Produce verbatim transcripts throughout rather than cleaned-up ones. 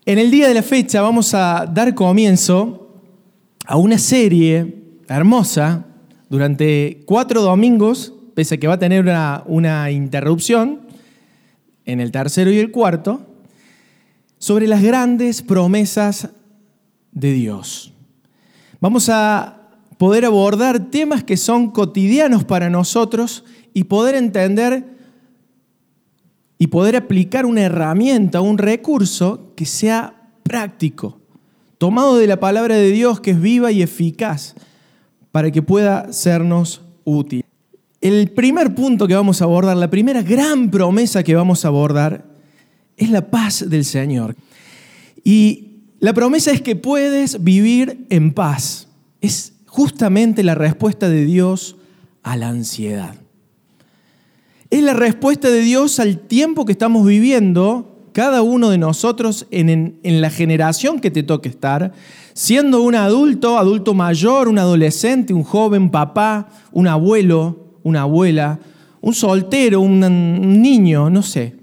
En el día de la fecha vamos a dar comienzo a una serie hermosa durante cuatro domingos, pese a que va a tener una, una interrupción en el tercero y el cuarto, sobre las grandes promesas de Dios. Vamos a poder abordar temas que son cotidianos para nosotros y poder entender y poder aplicar una herramienta, un recurso que sea práctico, tomado de la palabra de Dios que es viva y eficaz para que pueda sernos útil. El primer punto que vamos a abordar, la primera gran promesa que vamos a abordar es la paz del Señor. Y la promesa es que puedes vivir en paz. Es justamente la respuesta de Dios a la ansiedad. Es la respuesta de Dios al tiempo que estamos viviendo, cada uno de nosotros en, en, en la generación que te toque estar, siendo un adulto, adulto mayor, un adolescente, un joven, papá, un abuelo, una abuela, un soltero, un, un niño, no sé.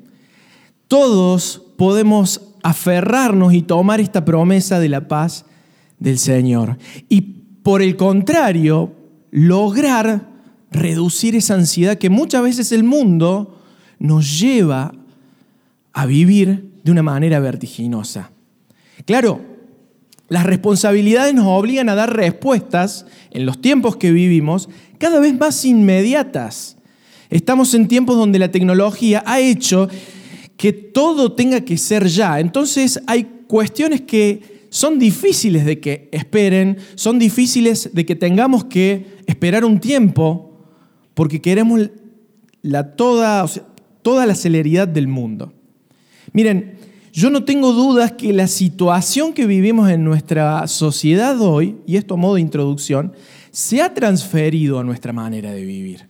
Todos podemos aferrarnos y tomar esta promesa de la paz del Señor. Y por el contrario, lograr reducir esa ansiedad que muchas veces el mundo nos lleva a vivir de una manera vertiginosa. Claro, las responsabilidades nos obligan a dar respuestas en los tiempos que vivimos cada vez más inmediatas. Estamos en tiempos donde la tecnología ha hecho que todo tenga que ser ya. Entonces hay cuestiones que son difíciles de que esperen, son difíciles de que tengamos que esperar un tiempo porque queremos la toda, o sea, toda la celeridad del mundo. Miren, yo no tengo dudas que la situación que vivimos en nuestra sociedad hoy, y esto a modo de introducción, se ha transferido a nuestra manera de vivir.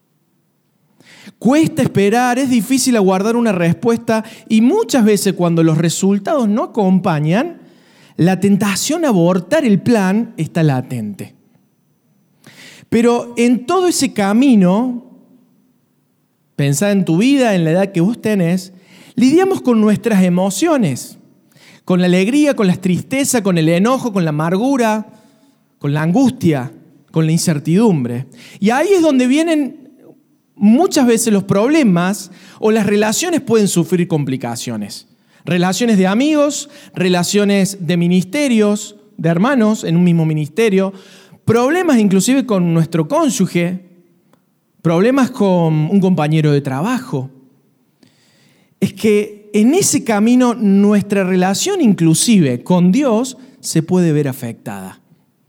Cuesta esperar, es difícil aguardar una respuesta y muchas veces cuando los resultados no acompañan, la tentación a abortar el plan está latente. Pero en todo ese camino, pensá en tu vida, en la edad que vos tenés, lidiamos con nuestras emociones, con la alegría, con la tristeza, con el enojo, con la amargura, con la angustia, con la incertidumbre. Y ahí es donde vienen muchas veces los problemas o las relaciones pueden sufrir complicaciones. Relaciones de amigos, relaciones de ministerios, de hermanos en un mismo ministerio, problemas inclusive con nuestro cónyuge, problemas con un compañero de trabajo. Es que en ese camino nuestra relación inclusive con Dios se puede ver afectada.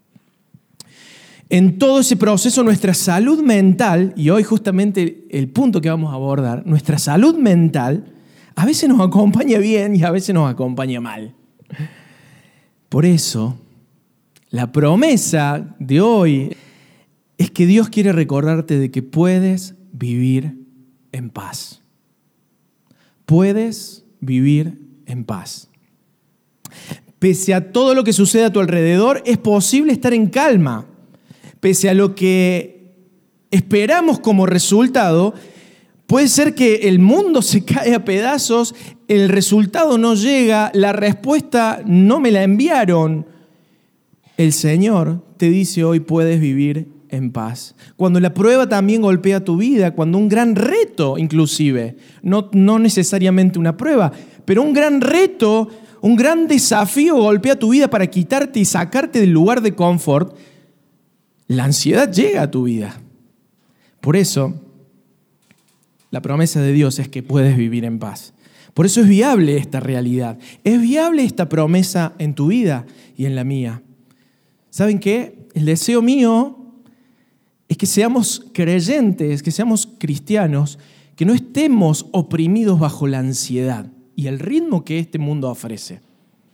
En todo ese proceso nuestra salud mental, y hoy justamente el punto que vamos a abordar, nuestra salud mental a veces nos acompaña bien y a veces nos acompaña mal. Por eso, la promesa de hoy es que Dios quiere recordarte de que puedes vivir en paz. Puedes vivir en paz. Pese a todo lo que sucede a tu alrededor, es posible estar en calma. Pese a lo que esperamos como resultado, puede ser que el mundo se cae a pedazos, el resultado no llega, la respuesta no me la enviaron. El Señor te dice hoy puedes vivir en paz. Cuando la prueba también golpea tu vida, cuando un gran reto inclusive, no, no necesariamente una prueba, pero un gran reto, un gran desafío golpea tu vida para quitarte y sacarte del lugar de confort, la ansiedad llega a tu vida. Por eso, la promesa de Dios es que puedes vivir en paz. Por eso es viable esta realidad. Es viable esta promesa en tu vida y en la mía. ¿Saben qué? El deseo mío es que seamos creyentes, que seamos cristianos, que no estemos oprimidos bajo la ansiedad y el ritmo que este mundo ofrece.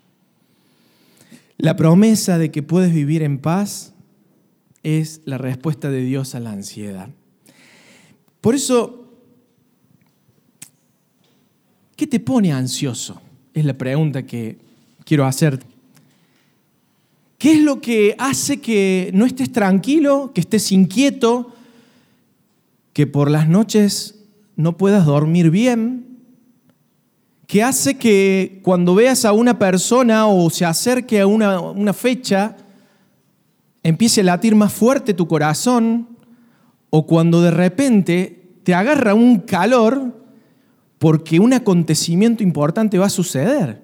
La promesa de que puedes vivir en paz es la respuesta de Dios a la ansiedad. Por eso, ¿qué te pone ansioso? Es la pregunta que quiero hacerte. ¿Qué es lo que hace que no estés tranquilo, que estés inquieto, que por las noches no puedas dormir bien, que hace que cuando veas a una persona o se acerque a una, una fecha, empiece a latir más fuerte tu corazón, o cuando de repente te agarra un calor porque un acontecimiento importante va a suceder.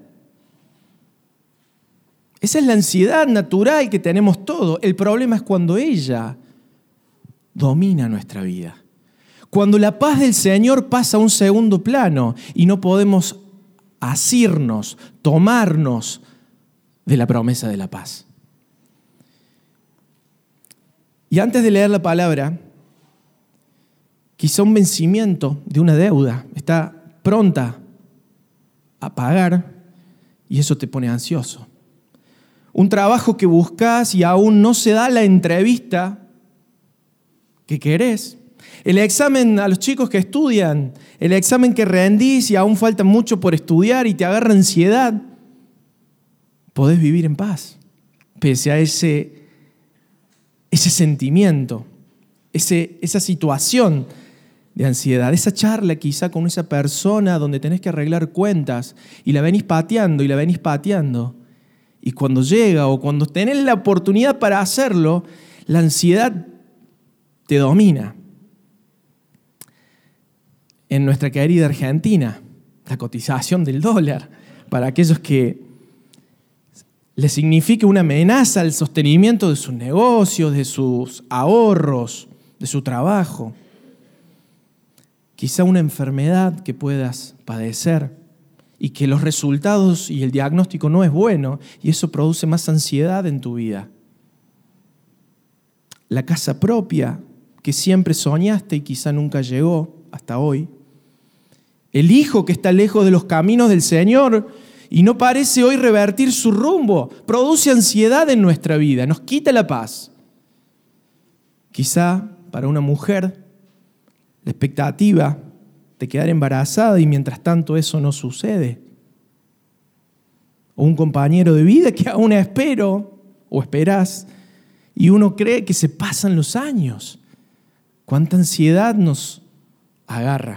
Esa es la ansiedad natural que tenemos todos. El problema es cuando ella domina nuestra vida. Cuando la paz del Señor pasa a un segundo plano y no podemos asirnos, tomarnos de la promesa de la paz. Y antes de leer la palabra, quizá un vencimiento de una deuda está pronta a pagar y eso te pone ansioso. Un trabajo que buscas y aún no se da la entrevista que querés. El examen a los chicos que estudian, el examen que rendís y aún falta mucho por estudiar y te agarra ansiedad. Podés vivir en paz, pese a ese, ese sentimiento, ese, esa situación de ansiedad. Esa charla quizá con esa persona donde tenés que arreglar cuentas y la venís pateando y la venís pateando. Y cuando llega o cuando tenés la oportunidad para hacerlo, la ansiedad te domina. En nuestra querida Argentina, la cotización del dólar, para aquellos que les signifique una amenaza al sostenimiento de sus negocios, de sus ahorros, de su trabajo. Quizá una enfermedad que puedas padecer y que los resultados y el diagnóstico no es bueno y eso produce más ansiedad en tu vida. La casa propia que siempre soñaste y quizá nunca llegó hasta hoy. El hijo que está lejos de los caminos del Señor y no parece hoy revertir su rumbo, produce ansiedad en nuestra vida, nos quita la paz. Quizá para una mujer la expectativa de quedar embarazada y mientras tanto eso no sucede. O un compañero de vida que aún espero o esperás y uno cree que se pasan los años. Cuánta ansiedad nos agarra.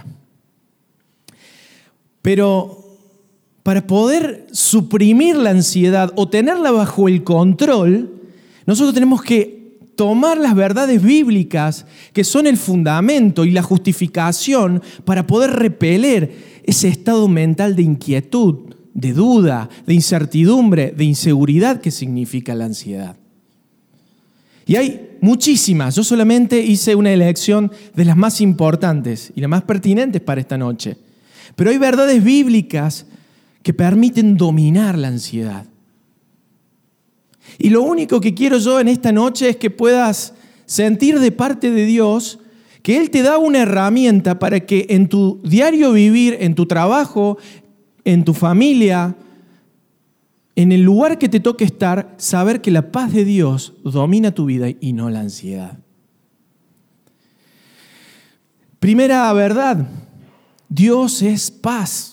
Pero para poder suprimir la ansiedad o tenerla bajo el control, nosotros tenemos que tomar las verdades bíblicas que son el fundamento y la justificación para poder repeler ese estado mental de inquietud, de duda, de incertidumbre, de inseguridad que significa la ansiedad. Y hay muchísimas, yo solamente hice una elección de las más importantes y las más pertinentes para esta noche. Pero hay verdades bíblicas que permiten dominar la ansiedad. Y lo único que quiero yo en esta noche es que puedas sentir de parte de Dios que Él te da una herramienta para que en tu diario vivir, en tu trabajo, en tu familia, en el lugar que te toque estar, saber que la paz de Dios domina tu vida y no la ansiedad. Primera verdad, Dios es paz.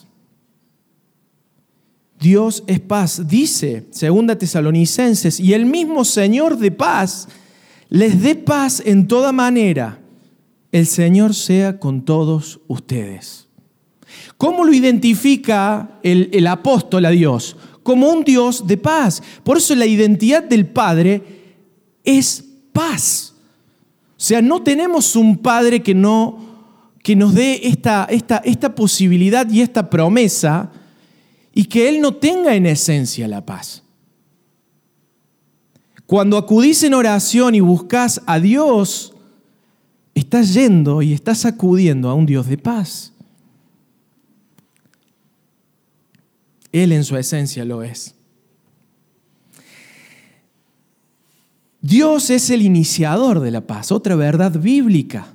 Dios es paz. Dice, segunda Tesalonicenses, y el mismo Señor de paz les dé paz en toda manera. El Señor sea con todos ustedes. ¿Cómo lo identifica el, el apóstol a Dios? Como un Dios de paz. Por eso la identidad del Padre es paz. O sea, no tenemos un Padre que, no, que nos dé esta, esta, esta posibilidad y esta promesa y que Él no tenga en esencia la paz. Cuando acudís en oración y buscás a Dios, estás yendo y estás acudiendo a un Dios de paz. Él en su esencia lo es. Dios es el iniciador de la paz, otra verdad bíblica.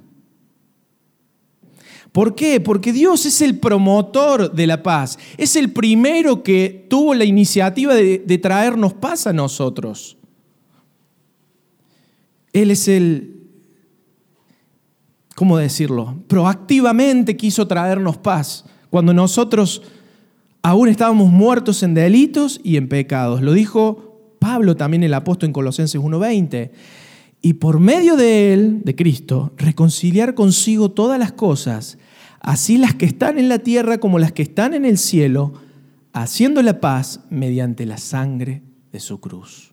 ¿Por qué? Porque Dios es el promotor de la paz. Es el primero que tuvo la iniciativa de, de traernos paz a nosotros. Él es el, ¿cómo decirlo? Proactivamente quiso traernos paz cuando nosotros aún estábamos muertos en delitos y en pecados. Lo dijo Pablo también, el apóstol, en Colosenses uno veinte. Y por medio de Él, de Cristo, reconciliar consigo todas las cosas, así las que están en la tierra como las que están en el cielo, haciendo la paz mediante la sangre de su cruz.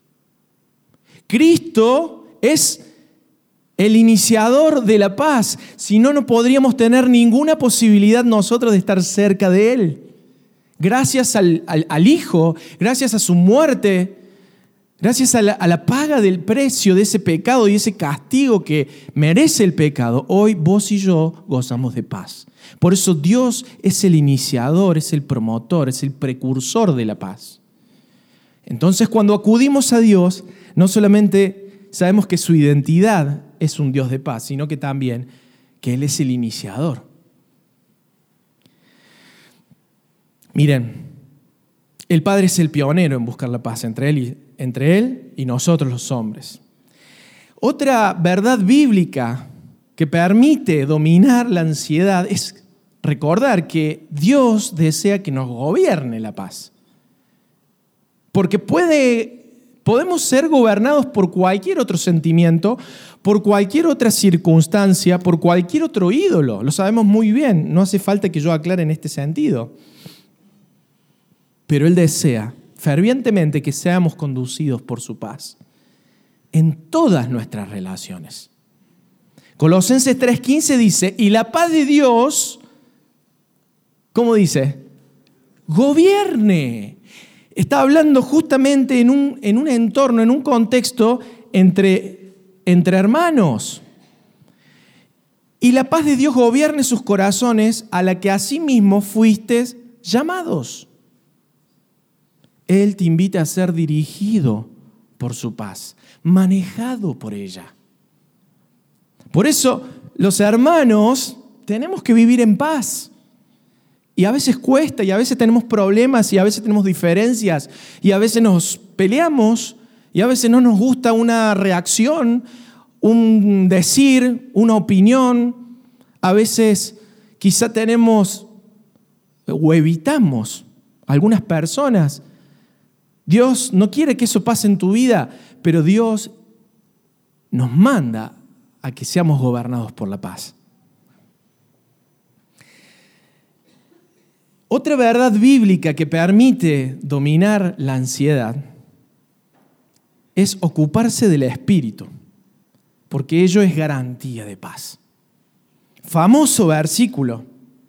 Cristo es el iniciador de la paz. Si no, no podríamos tener ninguna posibilidad nosotros de estar cerca de Él. Gracias al, al, al Hijo, gracias a su muerte, gracias a la, a la paga del precio de ese pecado y ese castigo que merece el pecado, hoy vos y yo gozamos de paz. Por eso Dios es el iniciador, es el promotor, es el precursor de la paz. Entonces, cuando acudimos a Dios, no solamente sabemos que su identidad es un Dios de paz, sino que también que Él es el iniciador. Miren, el Padre es el pionero en buscar la paz entre Él y, entre Él y nosotros los hombres. Otra verdad bíblica que permite dominar la ansiedad es recordar que Dios desea que nos gobierne la paz. Porque puede, podemos ser gobernados por cualquier otro sentimiento, por cualquier otra circunstancia, por cualquier otro ídolo. Lo sabemos muy bien, no hace falta que yo aclare en este sentido. Pero Él desea fervientemente que seamos conducidos por su paz en todas nuestras relaciones. Colosenses tres quince dice, y la paz de Dios, ¿cómo dice? Gobierne. Está hablando justamente en un, en un entorno, en un contexto entre, entre hermanos. Y la paz de Dios gobierne sus corazones, a la que asimismo fuisteis llamados. Él te invita a ser dirigido por su paz, manejado por ella. Por eso, los hermanos tenemos que vivir en paz. Y a veces cuesta, y a veces tenemos problemas, y a veces tenemos diferencias, y a veces nos peleamos, y a veces no nos gusta una reacción, un decir, una opinión. A veces quizá tenemos o evitamos algunas personas. Dios no quiere que eso pase en tu vida, pero Dios nos manda a que seamos gobernados por la paz. Otra verdad bíblica que permite dominar la ansiedad es ocuparse del espíritu, porque ello es garantía de paz. Famoso versículo.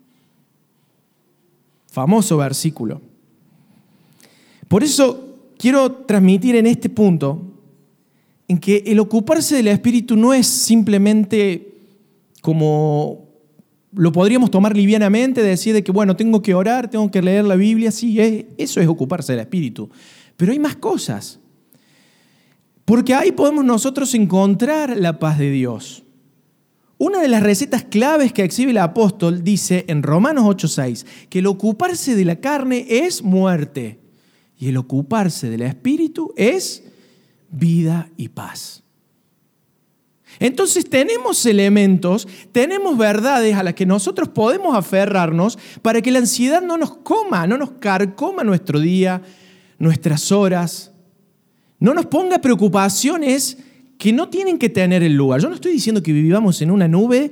Famoso versículo. Por eso quiero transmitir en este punto en que el ocuparse del espíritu no es simplemente como lo podríamos tomar livianamente, decir de que, bueno, tengo que orar, tengo que leer la Biblia. Sí, eso es ocuparse del espíritu. Pero hay más cosas. Porque ahí podemos nosotros encontrar la paz de Dios. Una de las recetas claves que exhibe el apóstol dice en Romanos ocho seis que el ocuparse de la carne es muerte y el ocuparse del espíritu es vida y paz. Entonces tenemos elementos, tenemos verdades a las que nosotros podemos aferrarnos para que la ansiedad no nos coma, no nos carcoma nuestro día, nuestras horas, no nos ponga preocupaciones que no tienen que tener el lugar. Yo no estoy diciendo que vivamos en una nube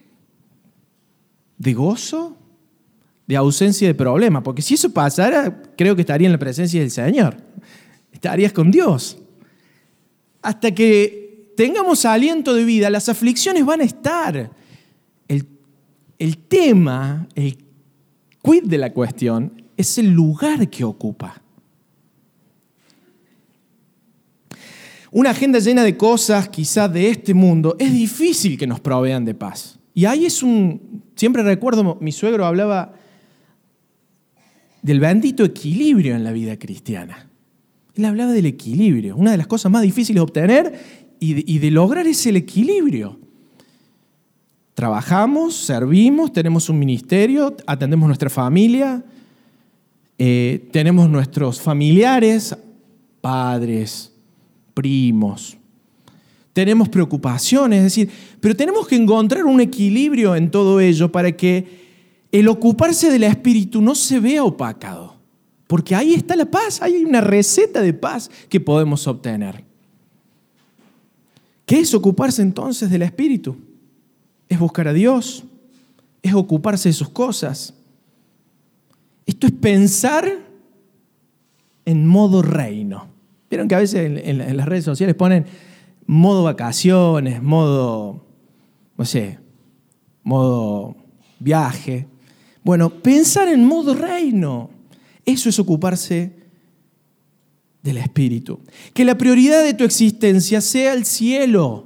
de gozo, de ausencia de problema, porque si eso pasara, creo que estaría en la presencia del Señor, estarías con Dios. Hasta que tengamos aliento de vida, las aflicciones van a estar. El, el tema, el quid de la cuestión, es el lugar que ocupa. Una agenda llena de cosas, quizás de este mundo, es difícil que nos provean de paz. Y ahí es un... Siempre recuerdo, mi suegro hablaba del bendito equilibrio en la vida cristiana. Él hablaba del equilibrio. Una de las cosas más difíciles de obtener y de, y de lograr es el equilibrio. Trabajamos, servimos, tenemos un ministerio, atendemos nuestra familia, eh, tenemos nuestros familiares, padres, primos. Tenemos preocupaciones, es decir, pero tenemos que encontrar un equilibrio en todo ello para que el ocuparse del espíritu no se vea opacado. Porque ahí está la paz, hay una receta de paz que podemos obtener. ¿Qué es ocuparse entonces del espíritu? Es buscar a Dios, es ocuparse de sus cosas. Esto es pensar en modo reino. Vieron que a veces en, en, en las redes sociales ponen modo vacaciones, modo, no sé, modo viaje. Bueno, pensar en modo reino, eso es ocuparse del Espíritu. Que la prioridad de tu existencia sea el cielo.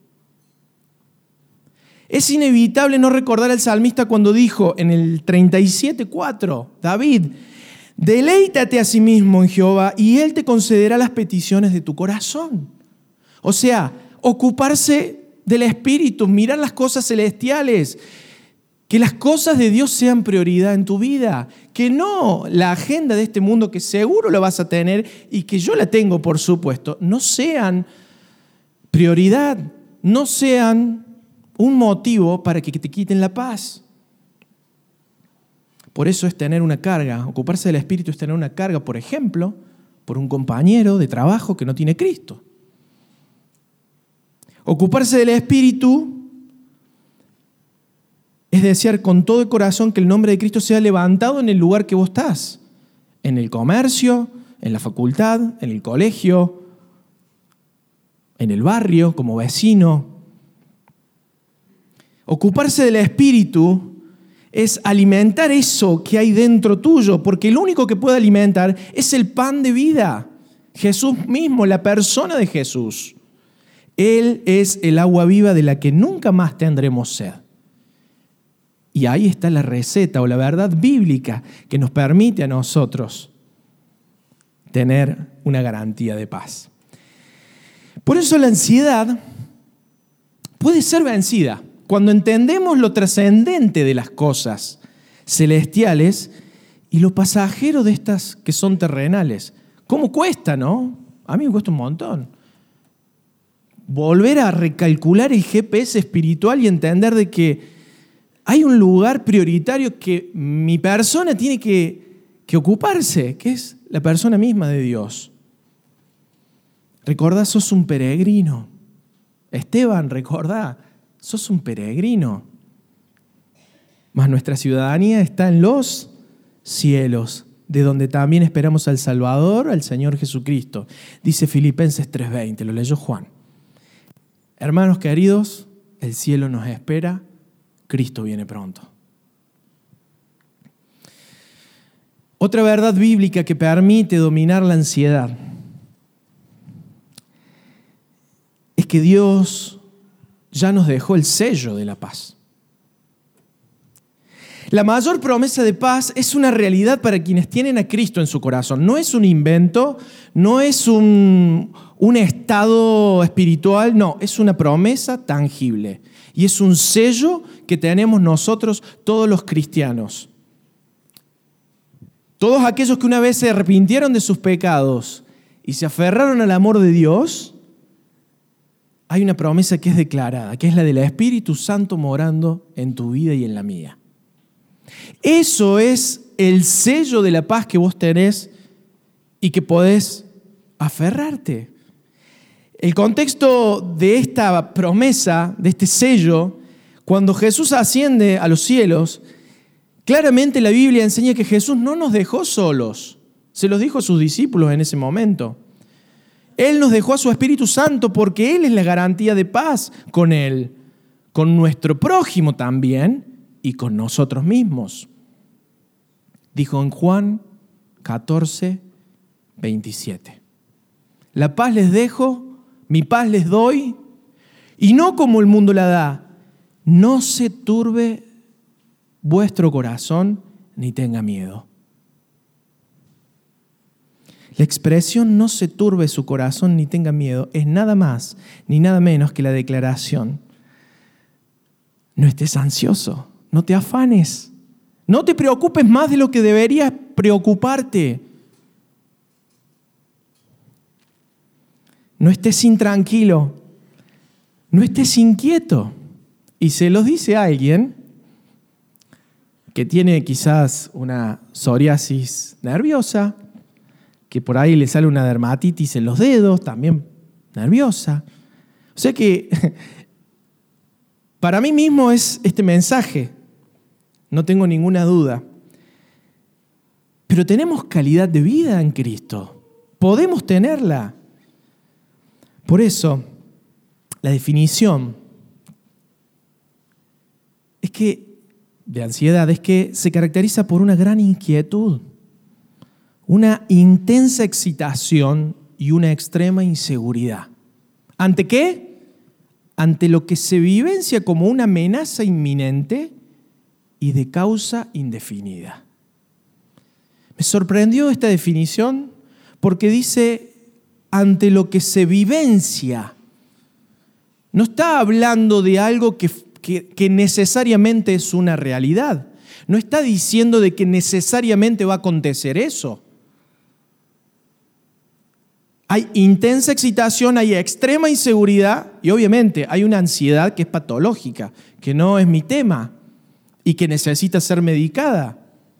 Es inevitable no recordar al salmista cuando dijo en el treinta y siete cuatro, David, deleítate a sí mismo en Jehová y Él te concederá las peticiones de tu corazón. O sea, ocuparse del Espíritu, mirar las cosas celestiales, que las cosas de Dios sean prioridad en tu vida, que no la agenda de este mundo, que seguro la vas a tener y que yo la tengo, por supuesto, no sean prioridad, no sean un motivo para que te quiten la paz. Por eso es tener una carga. Ocuparse del Espíritu es tener una carga, por ejemplo, por un compañero de trabajo que no tiene Cristo. Ocuparse del Espíritu es desear con todo el corazón que el nombre de Cristo sea levantado en el lugar que vos estás. En el comercio, en la facultad, en el colegio, en el barrio, como vecino. Ocuparse del Espíritu es alimentar eso que hay dentro tuyo, porque el único que puede alimentar es el pan de vida. Jesús mismo, la persona de Jesús. Él es el agua viva de la que nunca más tendremos sed. Y ahí está la receta o la verdad bíblica que nos permite a nosotros tener una garantía de paz. Por eso la ansiedad puede ser vencida cuando entendemos lo trascendente de las cosas celestiales y lo pasajero de estas que son terrenales. ¿Cómo cuesta, no? A mí me cuesta un montón. Volver a recalcular el G P S espiritual y entender de que hay un lugar prioritario que mi persona tiene que, que ocuparse, que es la persona misma de Dios. Recordá, sos un peregrino. Esteban, recordá, sos un peregrino. Mas nuestra ciudadanía está en los cielos, de donde también esperamos al Salvador, al Señor Jesucristo. Dice Filipenses tres veinte, lo leyó Juan. Hermanos queridos, el cielo nos espera, Cristo viene pronto. Otra verdad bíblica que permite dominar la ansiedad es que Dios ya nos dejó el sello de la paz. La mayor promesa de paz es una realidad para quienes tienen a Cristo en su corazón. No es un invento, no es un, un estado espiritual, no, es una promesa tangible. Y es un sello que tenemos nosotros, todos los cristianos. Todos aquellos que una vez se arrepintieron de sus pecados y se aferraron al amor de Dios, hay una promesa que es declarada, que es la del Espíritu Santo morando en tu vida y en la mía. Eso es el sello de la paz que vos tenés y que podés aferrarte. El contexto de esta promesa, de este sello, cuando Jesús asciende a los cielos, claramente la Biblia enseña que Jesús no nos dejó solos. Se los dijo a sus discípulos en ese momento. Él nos dejó a su Espíritu Santo porque Él es la garantía de paz con Él, con nuestro prójimo también y con nosotros mismos. Dijo en Juan catorce, veintisiete. La paz les dejo, mi paz les doy, y no como el mundo la da. No se turbe vuestro corazón ni tenga miedo. La expresión no se turbe su corazón ni tenga miedo es nada más ni nada menos que la declaración: no estés ansioso, no te afanes, no te preocupes más de lo que deberías preocuparte. No estés intranquilo, no estés inquieto. Y se los dice a alguien que tiene quizás una psoriasis nerviosa, que por ahí le sale una dermatitis en los dedos, también nerviosa. O sea que para mí mismo es este mensaje. no tengo ninguna duda. Pero tenemos calidad de vida en Cristo. Podemos tenerla. Por eso, la definición es que, de ansiedad es que se caracteriza por una gran inquietud, una intensa excitación y una extrema inseguridad. ¿Ante qué? Ante lo que se vivencia como una amenaza inminente y de causa indefinida. Me sorprendió esta definición porque dice ante lo que se vivencia. No está hablando de algo que, que, que necesariamente es una realidad. No está diciendo de que necesariamente va a acontecer eso. Hay intensa excitación, hay extrema inseguridad y obviamente hay una ansiedad que es patológica, que no es mi tema y que necesita ser medicada.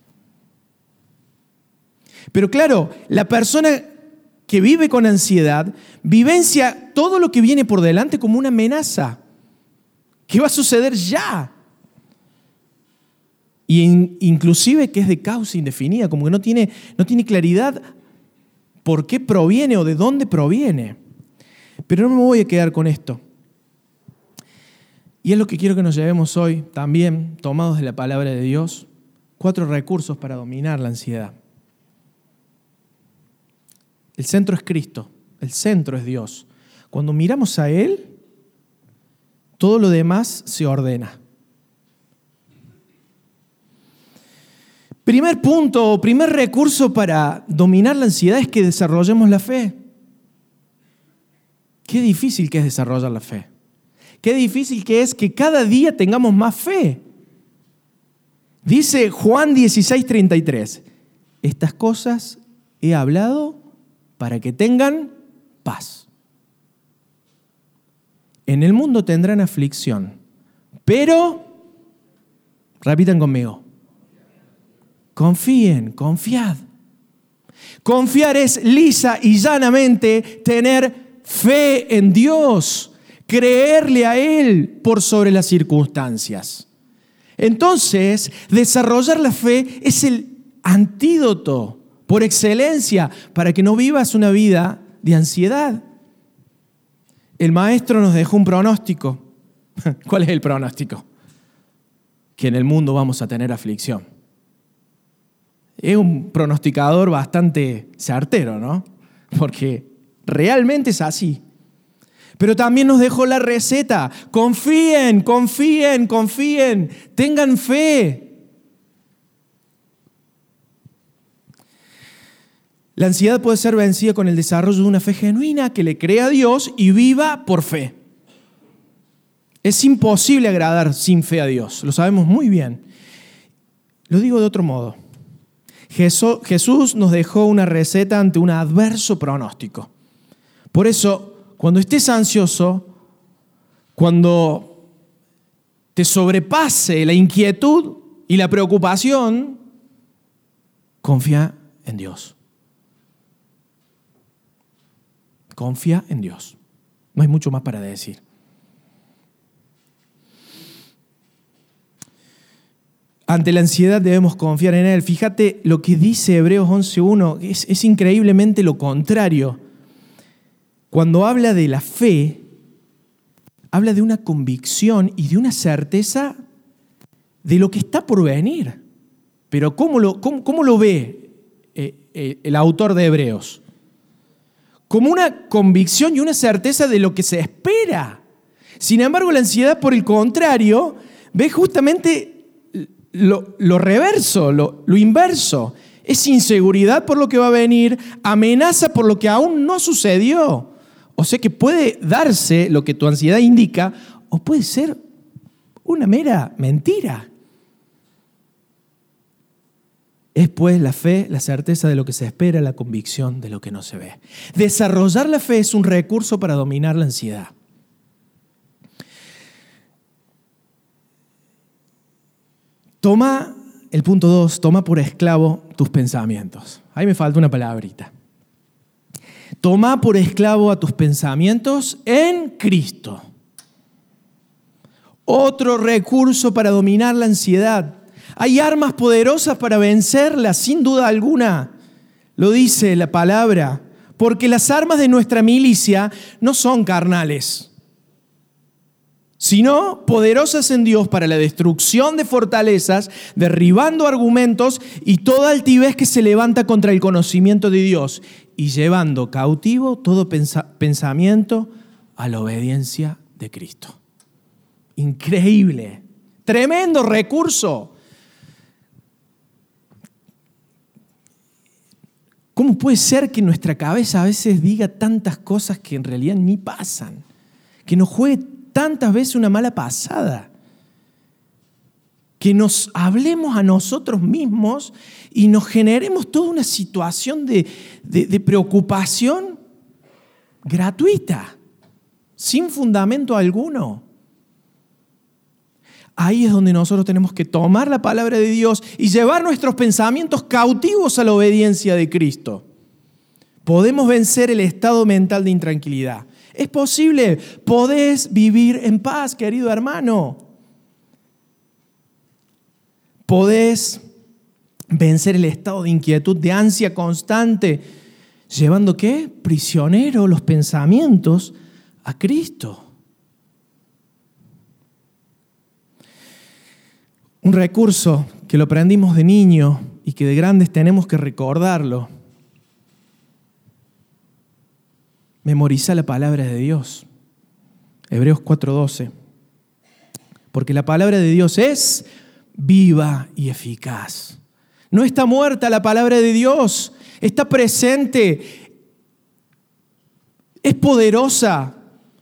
Pero claro, la persona que vive con ansiedad vivencia todo lo que viene por delante como una amenaza. ¿Qué va a suceder ya? Y in, inclusive que es de causa indefinida, como que no tiene, no tiene claridad por qué proviene o de dónde proviene. Pero no me voy a quedar con esto. Y es lo que quiero que nos llevemos hoy, también tomados de la palabra de Dios, cuatro recursos para dominar la ansiedad. El centro es Cristo, el centro es Dios. Cuando miramos a Él, todo lo demás se ordena. Primer punto, primer recurso para dominar la ansiedad es que desarrollemos la fe. Qué difícil que es desarrollar la fe. Qué difícil que es que cada día tengamos más fe. Dice Juan dieciséis, treinta y tres, estas cosas he hablado para que tengan paz. En el mundo tendrán aflicción, pero, repitan conmigo, confíen, confiad. Confiar es lisa y llanamente tener fe en Dios, creerle a Él por sobre las circunstancias. Entonces, desarrollar la fe es el antídoto por excelencia para que no vivas una vida de ansiedad. El maestro nos dejó un pronóstico. ¿Cuál es el pronóstico? Que en el mundo vamos a tener aflicción. Es un pronosticador bastante certero, ¿no? Porque realmente es así. Pero también nos dejó la receta. Confíen, confíen, confíen. Tengan fe. La ansiedad puede ser vencida con el desarrollo de una fe genuina que le crea a Dios y viva por fe. Es imposible agradar sin fe a Dios, lo sabemos muy bien. Lo digo de otro modo. Jesús nos dejó una receta ante un adverso pronóstico. Por eso, cuando estés ansioso, cuando te sobrepase la inquietud y la preocupación, confía en Dios. Confía en Dios. No hay mucho más para decir. Ante la ansiedad debemos confiar en Él. Fíjate lo que dice Hebreos once uno. Es, es increíblemente lo contrario. Cuando habla de la fe, habla de una convicción y de una certeza de lo que está por venir. Pero ¿cómo lo, cómo, cómo lo ve eh, eh, el autor de Hebreos? Como una convicción y una certeza de lo que se espera. Sin embargo, la ansiedad, por el contrario, ve justamente lo, lo reverso, lo, lo inverso. Es inseguridad por lo que va a venir, amenaza por lo que aún no sucedió. O sea que puede darse lo que tu ansiedad indica, o puede ser una mera mentira. Es pues la fe, la certeza de lo que se espera, la convicción de lo que no se ve. Desarrollar la fe es un recurso para dominar la ansiedad. Toma, el punto dos, toma por esclavo tus pensamientos. Ahí me falta una palabrita. Toma por esclavo a tus pensamientos en Cristo. Otro recurso para dominar la ansiedad. Hay armas poderosas para vencerla, sin duda alguna. Lo dice la palabra, porque las armas de nuestra milicia no son carnales, sino poderosas en Dios para la destrucción de fortalezas, derribando argumentos y toda altivez que se levanta contra el conocimiento de Dios y llevando cautivo todo pensa- pensamiento a la obediencia de Cristo. Increíble, tremendo recurso. ¿Cómo puede ser que nuestra cabeza a veces diga tantas cosas que en realidad ni pasan? Que nos juegue tantas veces una mala pasada. Que nos hablemos a nosotros mismos y nos generemos toda una situación de, de, de preocupación gratuita, sin fundamento alguno. Ahí es donde nosotros tenemos que tomar la palabra de Dios y llevar nuestros pensamientos cautivos a la obediencia de Cristo. Podemos vencer el estado mental de intranquilidad. Es posible, podés vivir en paz, querido hermano. Podés vencer el estado de inquietud, de ansia constante, llevando ¿qué? Prisionero los pensamientos a Cristo. Un recurso que lo aprendimos de niño y que de grandes tenemos que recordarlo. Memoriza la palabra de Dios. Hebreos cuatro doce. Porque la palabra de Dios es viva y eficaz. No está muerta la palabra de Dios. Está presente. Es poderosa.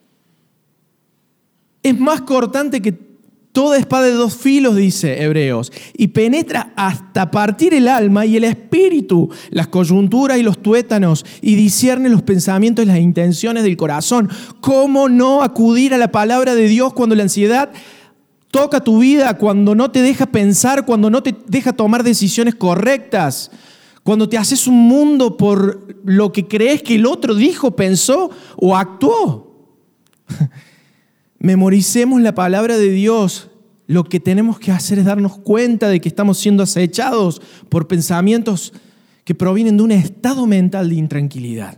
Es más cortante que toda espada de dos filos, dice Hebreos, y penetra hasta partir el alma y el espíritu, las coyunturas y los tuétanos, y discierne los pensamientos y las intenciones del corazón. ¿Cómo no acudir a la palabra de Dios cuando la ansiedad toca tu vida, cuando no te deja pensar, cuando no te deja tomar decisiones correctas, cuando te haces un mundo por lo que crees que el otro dijo, pensó o actuó? Memoricemos la palabra de Dios. Lo que tenemos que hacer es darnos cuenta de que estamos siendo acechados por pensamientos que provienen de un estado mental de intranquilidad.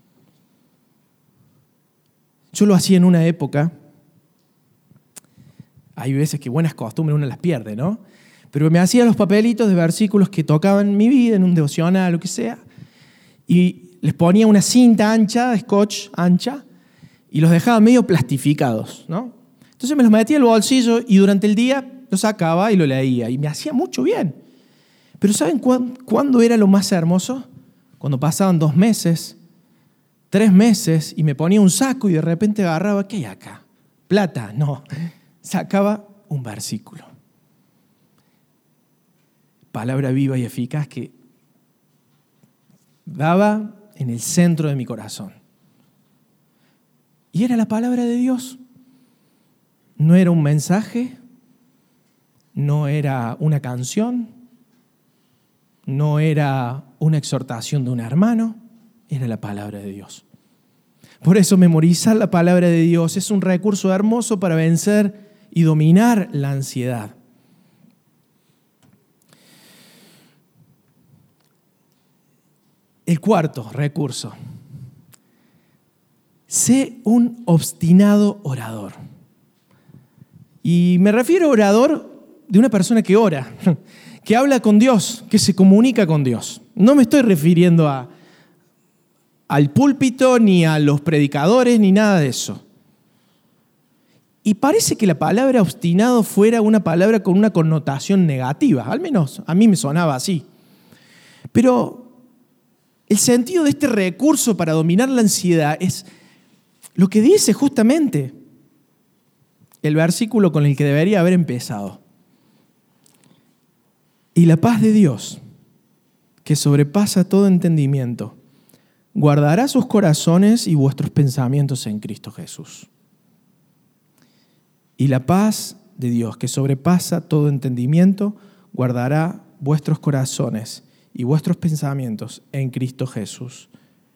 Yo lo hacía en una época. Hay veces que buenas costumbres uno las pierde, ¿no? Pero me hacía los papelitos de versículos que tocaban mi vida en un devocional, lo que sea, y les ponía una cinta ancha, scotch ancha, y los dejaba medio plastificados, ¿no? Entonces me los metía al bolsillo y durante el día los sacaba y lo leía. Y me hacía mucho bien. Pero ¿saben cuándo era lo más hermoso? Cuando pasaban dos meses, tres meses, y me ponía un saco y de repente agarraba, ¿qué hay acá? Plata, no. Sacaba un versículo. Palabra viva y eficaz que daba en el centro de mi corazón. Y era la palabra de Dios. No era un mensaje, no era una canción, no era una exhortación de un hermano, era la palabra de Dios. Por eso memorizar la palabra de Dios es un recurso hermoso para vencer y dominar la ansiedad. El cuarto recurso. Sé un obstinado orador. Y me refiero a orador de una persona que ora, que habla con Dios, que se comunica con Dios. No me estoy refiriendo a, al púlpito, ni a los predicadores, ni nada de eso. Y parece que la palabra obstinado fuera una palabra con una connotación negativa, al menos a mí me sonaba así. Pero el sentido de este recurso para dominar la ansiedad es lo que dice justamente el versículo con el que debería haber empezado. Y la paz de Dios, que sobrepasa todo entendimiento, guardará sus corazones y vuestros pensamientos en Cristo Jesús. Y la paz de Dios, que sobrepasa todo entendimiento, guardará vuestros corazones y vuestros pensamientos en Cristo Jesús.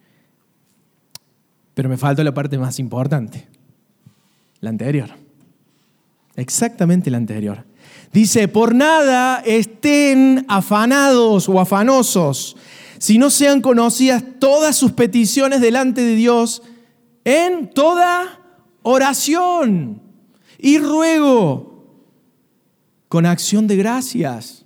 Pero me falta la parte más importante, la anterior. Exactamente la anterior. Dice, por nada estén afanados o afanosos, si no sean conocidas todas sus peticiones delante de Dios en toda oración y ruego con acción de gracias.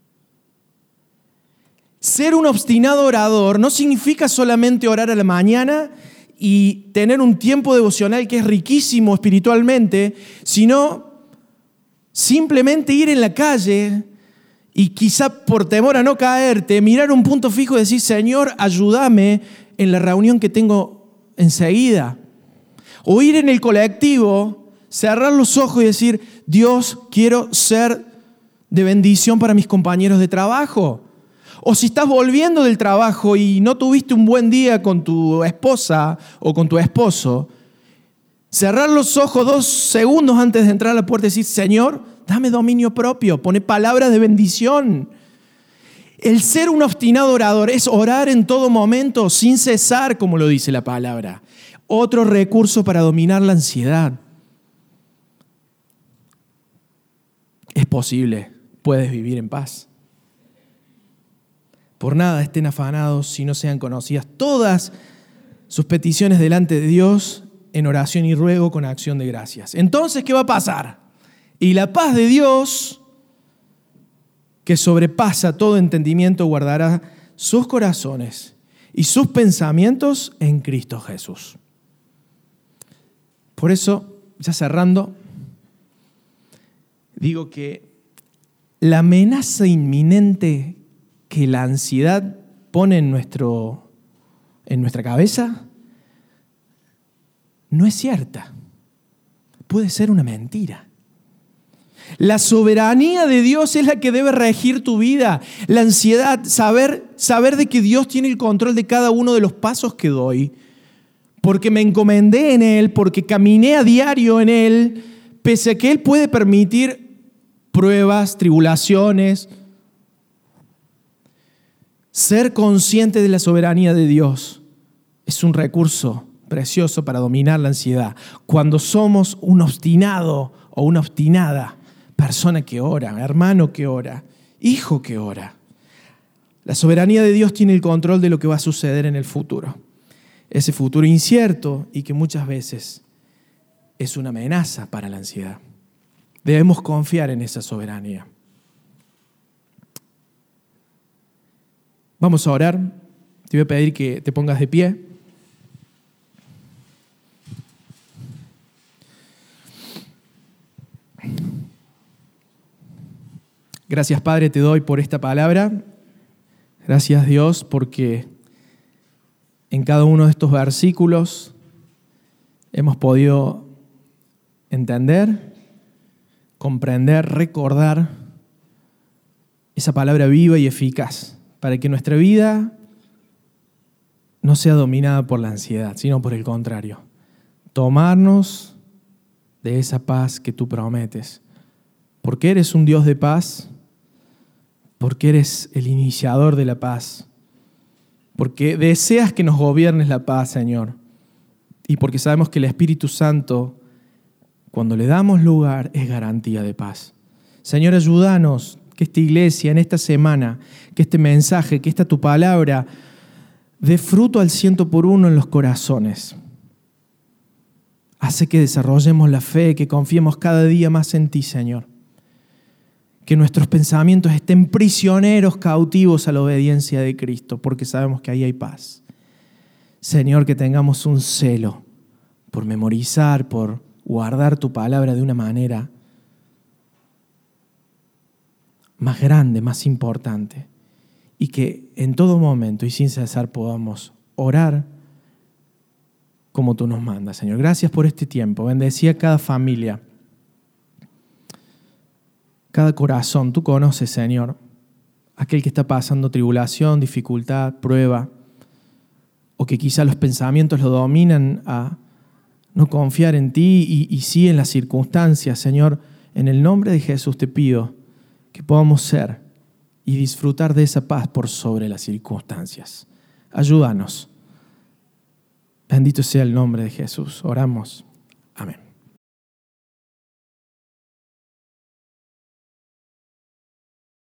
Ser un obstinado orador no significa solamente orar a la mañana y tener un tiempo devocional que es riquísimo espiritualmente, sino simplemente ir en la calle y quizá por temor a no caerte, mirar un punto fijo y decir, Señor, ayúdame en la reunión que tengo enseguida. O ir en el colectivo, cerrar los ojos y decir, Dios, quiero ser de bendición para mis compañeros de trabajo. O si estás volviendo del trabajo y no tuviste un buen día con tu esposa o con tu esposo, cerrar los ojos dos segundos antes de entrar a la puerta y decir, Señor, dame dominio propio, pone palabras de bendición. El ser un obstinado orador es orar en todo momento, sin cesar, como lo dice la palabra. Otro recurso para dominar la ansiedad. Es posible, puedes vivir en paz. Por nada estén afanados si no sean conocidas todas sus peticiones delante de Dios en oración y ruego con acción de gracias. Entonces, ¿qué va a pasar? Y la paz de Dios, que sobrepasa todo entendimiento, guardará sus corazones y sus pensamientos en Cristo Jesús. Por eso, ya cerrando, digo que la amenaza inminente que la ansiedad pone en, nuestro, en nuestra cabeza no es cierta. Puede ser una mentira. La soberanía de Dios es la que debe regir tu vida. La ansiedad, saber, saber de que Dios tiene el control de cada uno de los pasos que doy, porque me encomendé en Él, porque caminé a diario en Él, pese a que Él puede permitir pruebas, tribulaciones. Ser consciente de la soberanía de Dios es un recurso precioso para dominar la ansiedad. Cuando somos un obstinado o una obstinada persona que ora, hermano que ora, hijo que ora. La soberanía de Dios tiene el control de lo que va a suceder en el futuro. Ese futuro incierto y que muchas veces es una amenaza para la ansiedad. Debemos confiar en esa soberanía. Vamos a orar. Te voy a pedir que te pongas de pie. Gracias, Padre, te doy por esta palabra. Gracias, Dios, porque en cada uno de estos versículos hemos podido entender, comprender, recordar esa palabra viva y eficaz para que nuestra vida no sea dominada por la ansiedad, sino por el contrario. Tomarnos de esa paz que tú prometes. Porque eres un Dios de paz, porque eres el iniciador de la paz, porque deseas que nos gobiernes la paz, Señor, y porque sabemos que el Espíritu Santo, cuando le damos lugar, es garantía de paz. Señor, ayúdanos que esta iglesia en esta semana, que este mensaje, que esta tu palabra, dé fruto al ciento por uno en los corazones. Hace que desarrollemos la fe, que confiemos cada día más en ti, Señor. Que nuestros pensamientos estén prisioneros, cautivos a la obediencia de Cristo, porque sabemos que ahí hay paz. Señor, que tengamos un celo por memorizar, por guardar tu palabra de una manera más grande, más importante, y que en todo momento y sin cesar podamos orar como tú nos mandas, Señor. Gracias por este tiempo. Bendecí a cada familia, cada corazón. Tú conoces, Señor, aquel que está pasando tribulación, dificultad, prueba, o que quizá los pensamientos lo dominan a no confiar en ti y, y sí en las circunstancias. Señor, en el nombre de Jesús te pido que podamos ser y disfrutar de esa paz por sobre las circunstancias. Ayúdanos. Bendito sea el nombre de Jesús. Oramos.